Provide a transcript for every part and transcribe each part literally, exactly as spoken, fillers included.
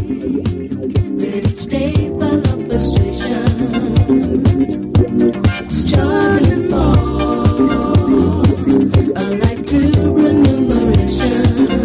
Let each day full of frustration, struggling for a life to remuneration.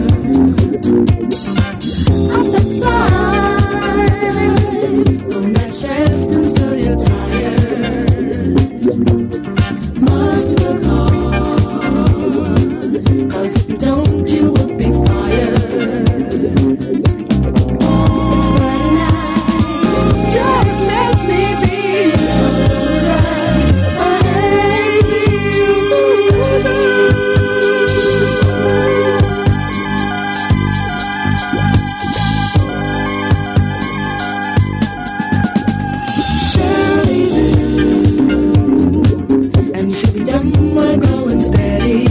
Up and fly from that chest and still you're tired. Must work hard, 'cause if you don't you will be fired. It's Friday night, just let me be right ahead of you. Surely do, and to be done we're growing steady.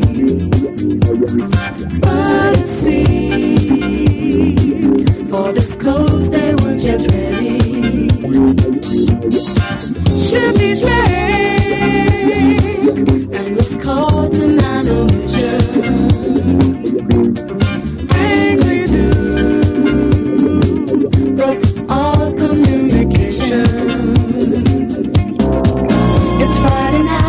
But it seems for this coast they weren't yet ready. Should be trained and was caught in an illusion. Angry too, broke all communication. It's Friday night.